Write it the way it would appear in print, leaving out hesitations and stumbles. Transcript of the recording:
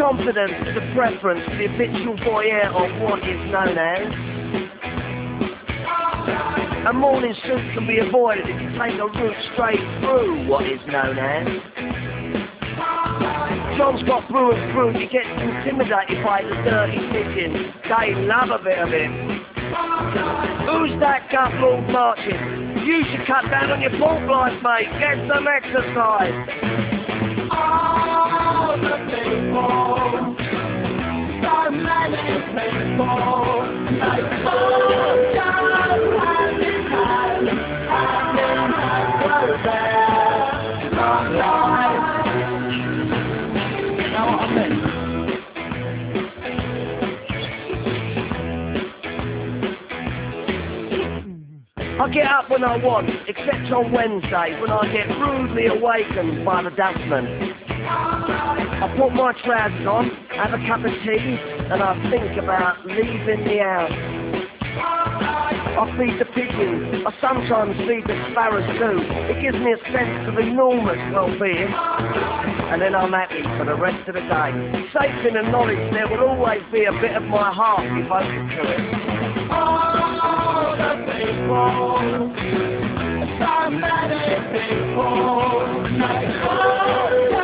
Confidence is a preference for the habitual voyeur of what is known as. A morning suit can be avoided if you take a route straight through what is known as. John's got brewers brew, he gets intimidated by the dirty pigeons. They love a bit of it. Who's that gut lord marching? You should cut down on your pork life, mate. Get some exercise. All the people, so many people, like oh, God, hand in hand, were there, not life. You know what I mean? I get up when I want, except on Wednesdays when I get rudely awakened by the dustman. I put my trousers on, have a cup of tea, and I think about leaving the house. I feed the pigeons, I sometimes feed the sparrows too. It gives me a sense of enormous well-being. And then I'm happy for the rest of the day. Safe in the knowledge there will always be a bit of my heart devoted to it. All the people, so many people, like oh,